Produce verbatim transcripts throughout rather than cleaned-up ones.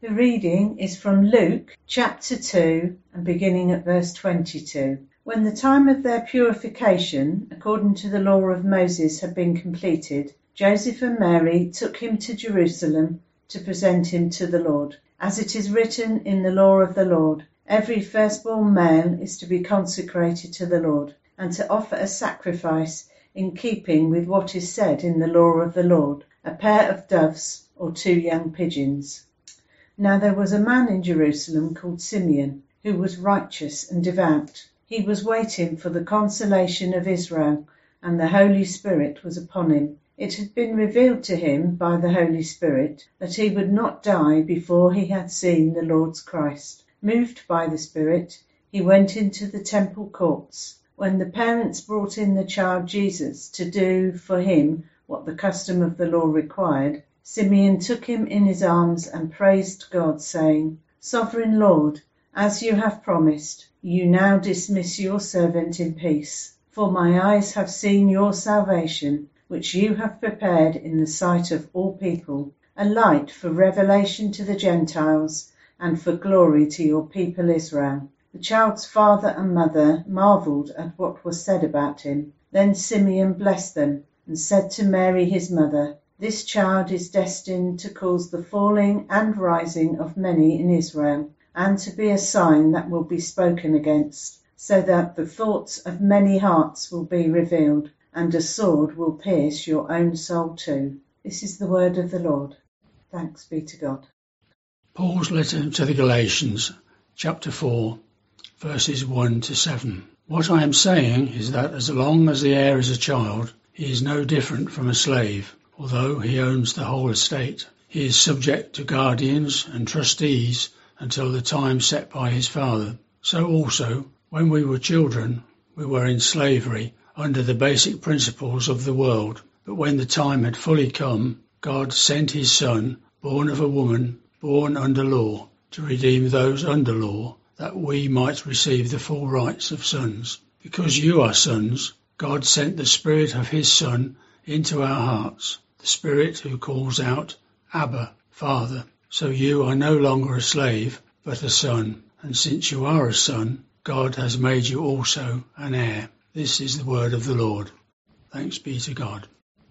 The reading is from Luke chapter two and beginning at verse twenty-two. When the time of their purification, according to the law of Moses, had been completed, Joseph and Mary took him to Jerusalem to present him to the Lord. As it is written in the law of the Lord, every firstborn male is to be consecrated to the Lord, and to offer a sacrifice in keeping with what is said in the law of the Lord, a pair of doves or two young pigeons. Now there was a man in Jerusalem called Simeon, who was righteous and devout. He was waiting for the consolation of Israel, and the Holy Spirit was upon him. It had been revealed to him by the Holy Spirit that he would not die before he had seen the Lord's Christ. Moved by the Spirit, he went into the temple courts. When the parents brought in the child Jesus to do for him what the custom of the law required, Simeon took him in his arms and praised God, saying, Sovereign Lord, as you have promised, you now dismiss your servant in peace. For my eyes have seen your salvation, which you have prepared in the sight of all people, a light for revelation to the Gentiles and for glory to your people Israel. The child's father and mother marvelled at what was said about him. Then Simeon blessed them and said to Mary his mother, This child is destined to cause the falling and rising of many in Israel, and to be a sign that will be spoken against, so that the thoughts of many hearts will be revealed, and a sword will pierce your own soul too. This is the word of the Lord. Thanks be to God. Paul's letter to the Galatians, chapter four, verses one to seven. What I am saying is that as long as the heir is a child, he is no different from a slave. Although he owns the whole estate, he is subject to guardians and trustees until the time set by his father. So also, when we were children, we were in slavery under the basic principles of the world. But when the time had fully come, God sent his Son, born of a woman, born under law, to redeem those under law, that we might receive the full rights of sons. Because you are sons, God sent the Spirit of his Son into our hearts, the Spirit who calls out, Abba, Father. So you are no longer a slave, but a son. And since you are a son, God has made you also an heir. This is the word of the Lord. Thanks be to God.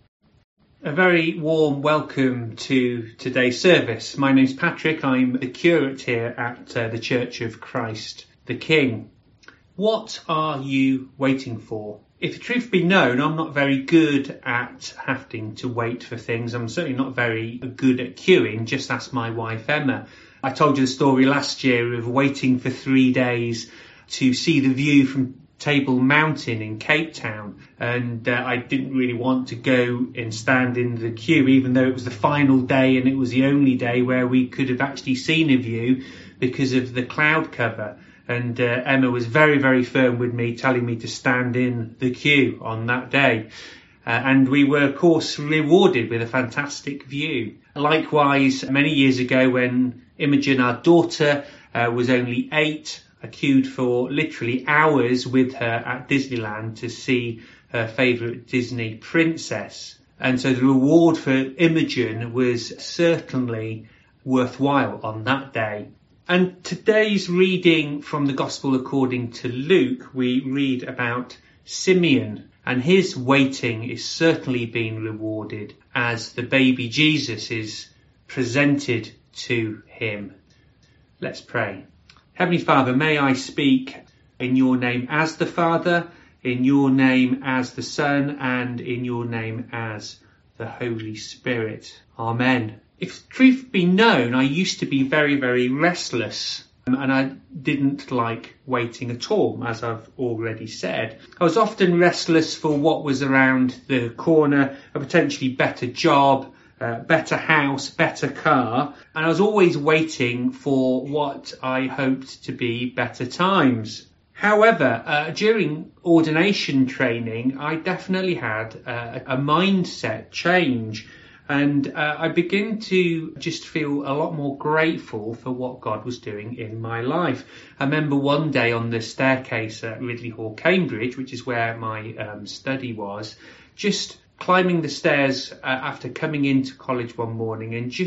A very warm welcome to today's service. My name's Patrick. I'm the curate here at uh, the Church of Christ the King. What are you waiting for? If the truth be known, I'm not very good at having to wait for things. I'm certainly not very good at queuing. Just ask my wife, Emma. I told you the story last year of waiting for three days to see the view from Table Mountain in Cape Town. And uh, I didn't really want to go and stand in the queue, even though it was the final day and it was the only day where we could have actually seen a view because of the cloud cover. And uh, Emma was very, very firm with me, telling me to stand in the queue on that day. Uh, and we were, of course, rewarded with a fantastic view. Likewise, many years ago when Imogen, our daughter, uh, was only eight, I queued for literally hours with her at Disneyland to see her favourite Disney princess. And so the reward for Imogen was certainly worthwhile on that day. And today's reading from the Gospel according to Luke, we read about Simeon, and his waiting is certainly being rewarded as the baby Jesus is presented to him. Let's pray. Heavenly Father, may I speak in your name as the Father, in your name as the Son, and in your name as the Holy Spirit. Amen. If truth be known, I used to be very, very restless, and I didn't like waiting at all, as I've already said. I was often restless for what was around the corner, a potentially better job, uh, better house, better car, and I was always waiting for what I hoped to be better times. However, uh, during ordination training, I definitely had uh, a mindset change. And uh, I begin to just feel a lot more grateful for what God was doing in my life. I remember one day on the staircase at Ridley Hall, Cambridge, which is where my um, study was, just climbing the stairs uh, after coming into college one morning and just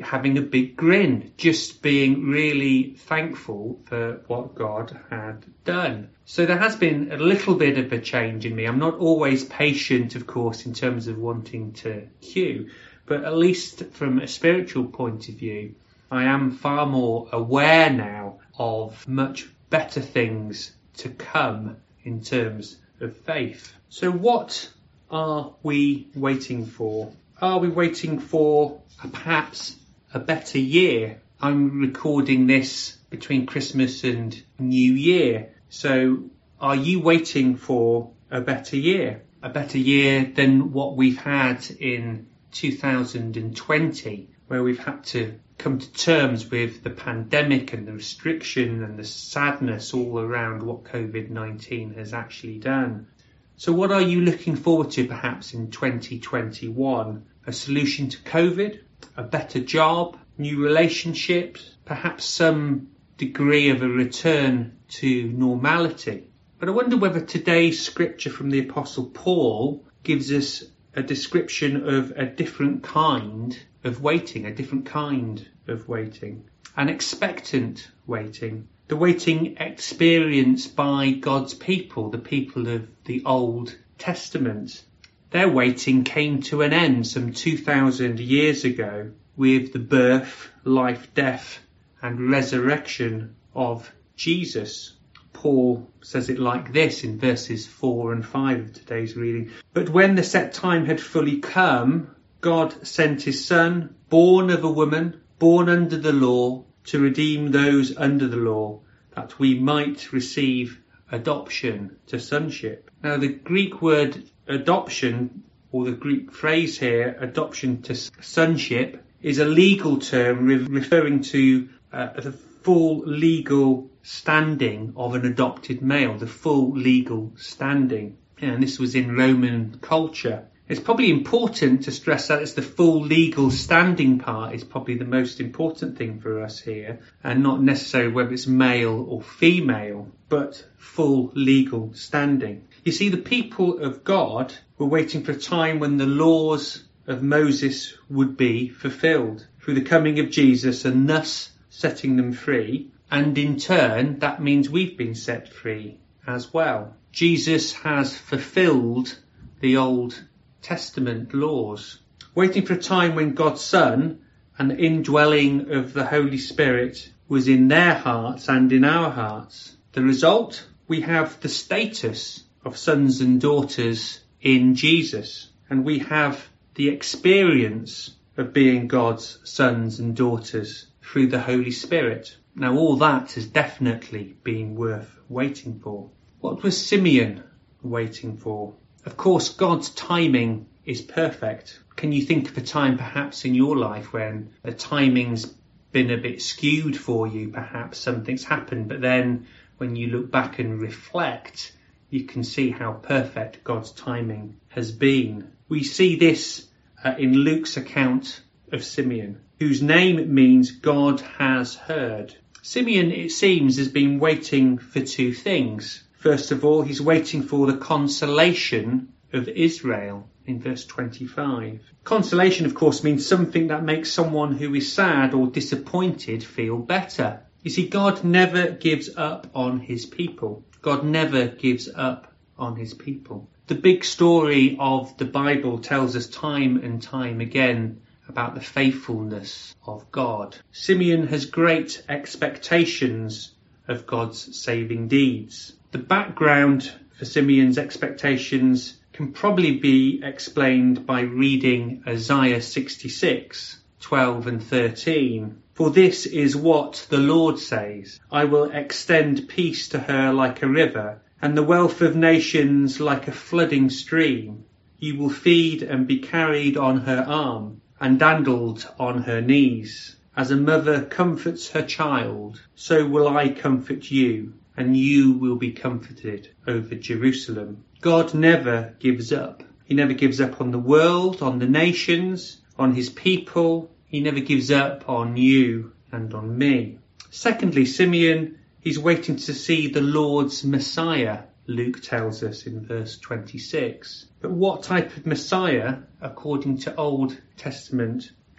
having a big grin, just being really thankful for what God had done. So there has been a little bit of a change in me. I'm not always patient, of course, in terms of wanting to queue, but at least from a spiritual point of view, I am far more aware now of much better things to come in terms of faith. So what are we waiting for? Are we waiting for a, perhaps a better year? I'm recording this between Christmas and New Year. So are you waiting for a better year? A better year than what we've had in two thousand twenty, where we've had to come to terms with the pandemic and the restriction and the sadness all around what COVID nineteen has actually done. So what are you looking forward to perhaps in twenty twenty-one? A solution to COVID? A better job? New relationships? Perhaps some degree of a return to normality? But I wonder whether today's scripture from the Apostle Paul gives us a description of a different kind of waiting, a different kind of waiting, an expectant waiting, the waiting experienced by God's people, the people of the Old Testament. Their waiting came to an end some two thousand years ago with the birth, life, death and resurrection of Jesus. Paul says it like this in verses four and five of today's reading. But when the set time had fully come, God sent his Son, born of a woman, born under the law, to redeem those under the law, that we might receive adoption to sonship. Now the Greek word adoption, or the Greek phrase here, adoption to sonship, is a legal term re- referring to uh, the full legal standing of an adopted male, the full legal standing. And this was in Roman culture. It's probably important to stress that it's the full legal standing part is probably the most important thing for us here, and not necessarily whether it's male or female, but full legal standing. You see, the people of God were waiting for a time when the laws of Moses would be fulfilled through the coming of Jesus, and thus setting them free. And in turn, that means we've been set free as well. Jesus has fulfilled the Old Testament laws, waiting for a time when God's Son and the indwelling of the Holy Spirit was in their hearts and in our hearts. The result? We have the status of sons and daughters in Jesus, and we have the experience of being God's sons and daughters through the Holy Spirit. Now all that has definitely been worth waiting for. What was Simeon waiting for? Of course, God's timing is perfect. Can you think of a time perhaps in your life when the timing's been a bit skewed for you? Perhaps something's happened, but then when you look back and reflect, you can see how perfect God's timing has been. We see this uh, in Luke's account of Simeon, whose name means God has heard. Simeon, it seems, has been waiting for two things. First of all, he's waiting for the consolation of Israel in verse twenty-five. Consolation, of course, means something that makes someone who is sad or disappointed feel better. You see, God never gives up on his people. God never gives up on his people. The big story of the Bible tells us time and time again about the faithfulness of God. Simeon has great expectations of God's saving deeds. The background for Simeon's expectations can probably be explained by reading Isaiah sixty-six, twelve and thirteen. For this is what the Lord says, I will extend peace to her like a river, and the wealth of nations like a flooding stream. You will feed and be carried on her arm, and dandled on her knees. As a mother comforts her child, so will I comfort you, and you will be comforted over Jerusalem. God never gives up. He never gives up on the world, on the nations, on his people. He never gives up on you and on me. Secondly, Simeon, he's waiting to see the Lord's Messiah, Luke tells us in verse twenty-six. But what type of Messiah, according to Old Testament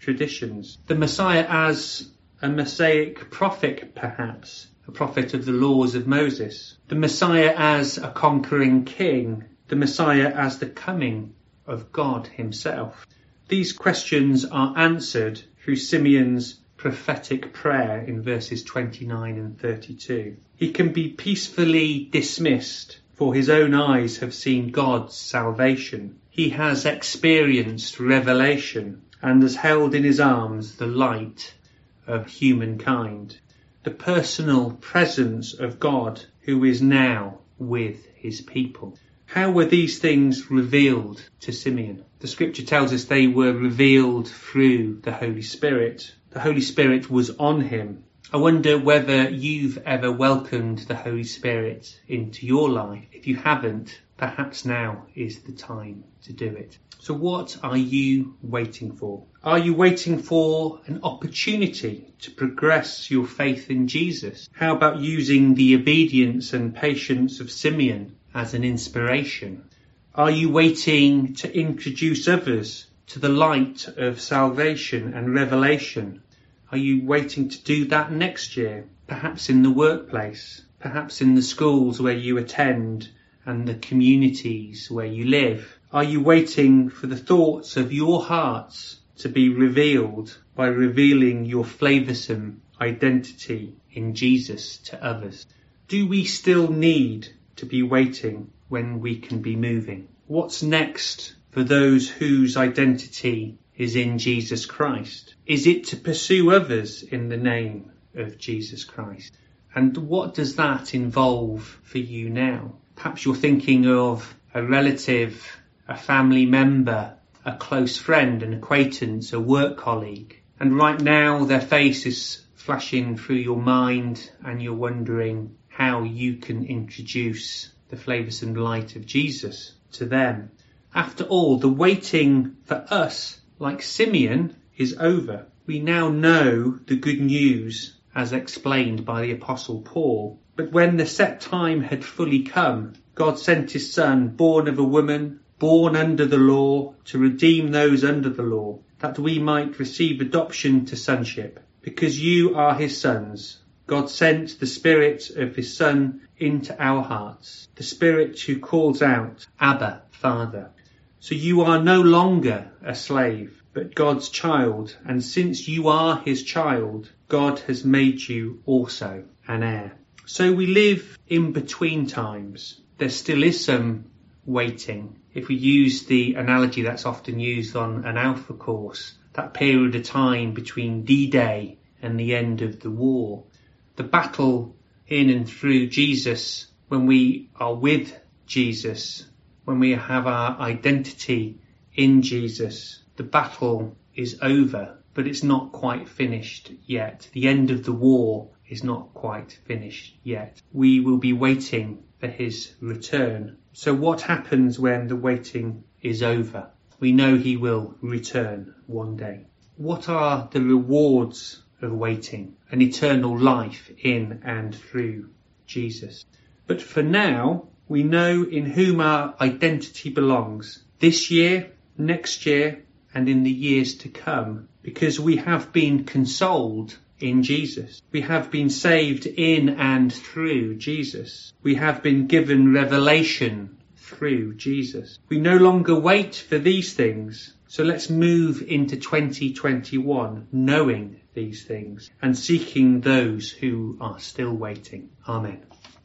traditions. The Messiah as a Mosaic prophet, perhaps, a prophet of the laws of Moses. The Messiah as a conquering king. The Messiah as the coming of God himself. These questions are answered through Simeon's prophetic prayer in verses twenty-nine and thirty-two. He can be peacefully dismissed, for his own eyes have seen God's salvation. He has experienced revelation and has held in his arms the light of humankind, the personal presence of God who is now with his people. How were these things revealed to Simeon? The scripture tells us they were revealed through the Holy Spirit. The Holy Spirit was on him. I wonder whether you've ever welcomed the Holy Spirit into your life. If you haven't, perhaps now is the time to do it. So what are you waiting for? Are you waiting for an opportunity to progress your faith in Jesus? How about using the obedience and patience of Simeon as an inspiration? Are you waiting to introduce others to the light of salvation and revelation? Are you waiting to do that next year? Perhaps in the workplace, perhaps in the schools where you attend and the communities where you live? Are you waiting for the thoughts of your hearts to be revealed by revealing your flavoursome identity in Jesus to others? Do we still need to be waiting when we can be moving? What's next for those whose identity is in Jesus Christ? Is it to pursue others in the name of Jesus Christ? And what does that involve for you now? Perhaps you're thinking of a relative, a family member, a close friend, an acquaintance, a work colleague. And right now their face is flashing through your mind and you're wondering how you can introduce the flavoursome light of Jesus to them. After all, the waiting for us, like Simeon, is over. We now know the good news as explained by the Apostle Paul. But when the set time had fully come, God sent his Son, born of a woman, born under the law, to redeem those under the law, that we might receive adoption to sonship. Because you are his sons, God sent the Spirit of his Son into our hearts, the Spirit who calls out, Abba, Father. So you are no longer a slave, but God's child, and since you are his child, God has made you also an heir. So we live in between times. There still is some waiting. If we use the analogy that's often used on an Alpha course, that period of time between D-Day and the end of the war, the battle in and through Jesus, when we are with Jesus, when we have our identity in Jesus, the battle is over, but it's not quite finished yet. The end of the war is not quite finished yet. We will be waiting for his return. So what happens when the waiting is over? We know he will return one day. What are the rewards of waiting? An eternal life in and through Jesus. But for now, we know in whom our identity belongs this year, next year, and in the years to come, because we have been consoled in Jesus. We have been saved in and through Jesus. We have been given revelation through Jesus. We no longer wait for these things. So let's move into twenty twenty-one knowing these things and seeking those who are still waiting. Amen.